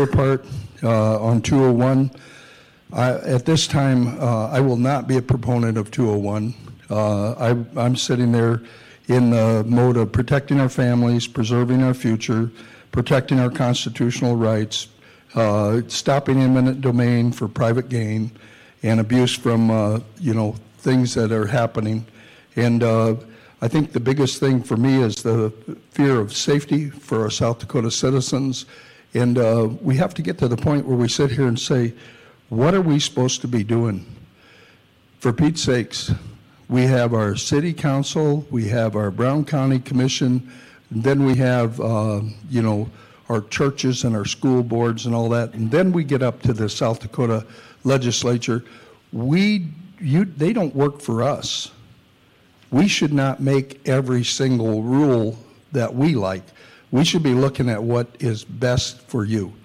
part on 201. At this time, I will not be a proponent of 201. I'm sitting there in the mode of protecting our families, preserving our future, protecting our constitutional rights, stopping eminent domain for private gain, and abuse from things that are happening. And I think the biggest thing for me is the fear of safety for our South Dakota citizens. And we have to get to the point where we sit here and say, what are we supposed to be doing? For Pete's sakes, we have our city council, we have our Brown County Commission, and then we have, our churches and our school boards and all that. And then we get up to the South Dakota legislature. They don't work for us. We should not make every single rule that we like. We should be looking at what is best for you.